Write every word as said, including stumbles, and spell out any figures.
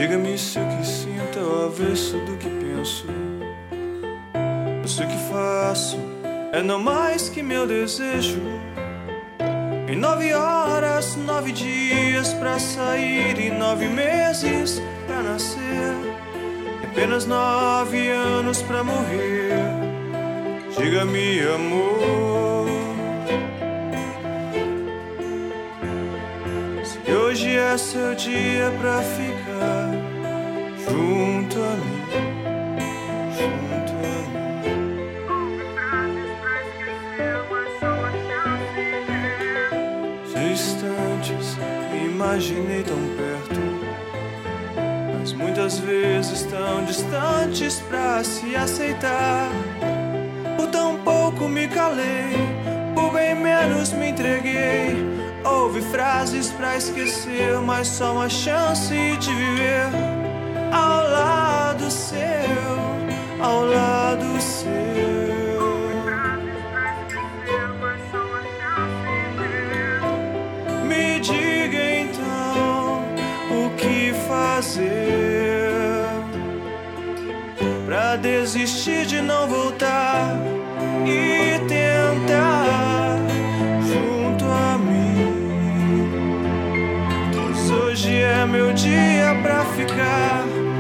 Diga-me se o que sinto é o avesso do que penso. Se o que faço é não mais que meu desejo. Em nove horas, nove dias pra sair e nove meses pra nascer, e apenas nove anos pra morrer. Diga-me, amor, se hoje é seu dia pra ficar junto a mim, junto a mim. Instantes me imaginei tão perto, mas muitas vezes tão distantes pra se aceitar. Por tão pouco me calei, por bem menos me entreguei. Houve frases pra esquecer, mas só uma chance de viver ao lado seu, ao lado seu. Me diga então o que fazer pra desistir de não voltar e tentar junto a mim. Pois hoje é meu dia pra ficar